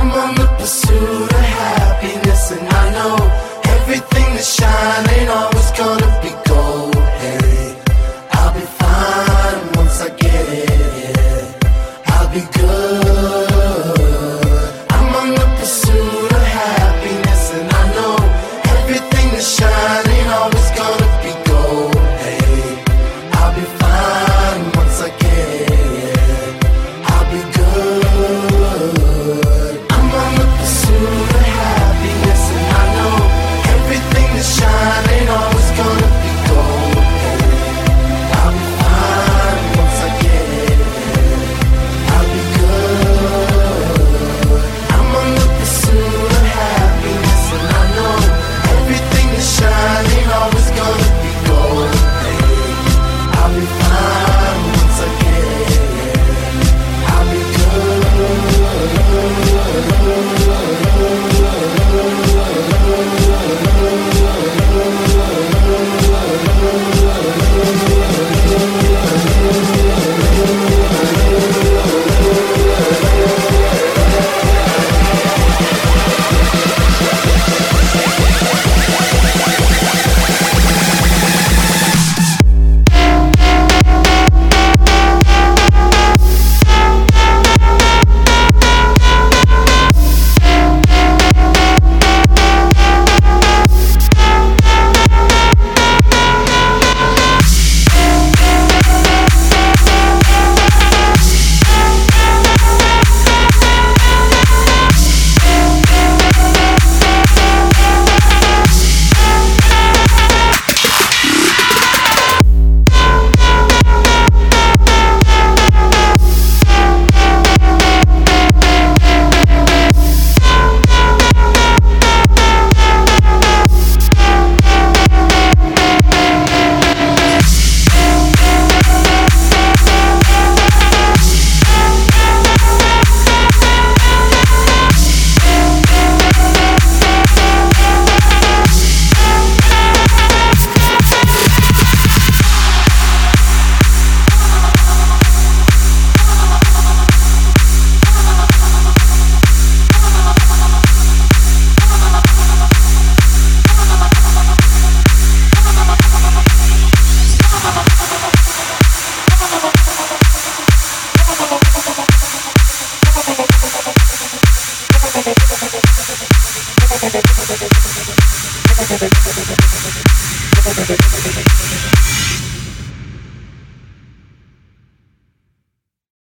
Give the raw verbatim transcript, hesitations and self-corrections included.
I'm on the pursuit of happiness, and I know everything that shine ain't always gonna be gold. Hey, I'll be fine once I get it. I'll be good. I'm on the pursuit of happiness, and I know everything that shine ain't always gonna be gold. Hey, I'll be fine once I get it. I'll be good. I'm on the pursuit of happiness, and I know everything that shine ain't always gonna be gold. Hey, I'll be fine once I get it. I'll be good. I'm on the pursuit of happiness, and I know everything that shine ain't always gonna be gold. Hey, I'll be fine once I get it. I'll be Thank you.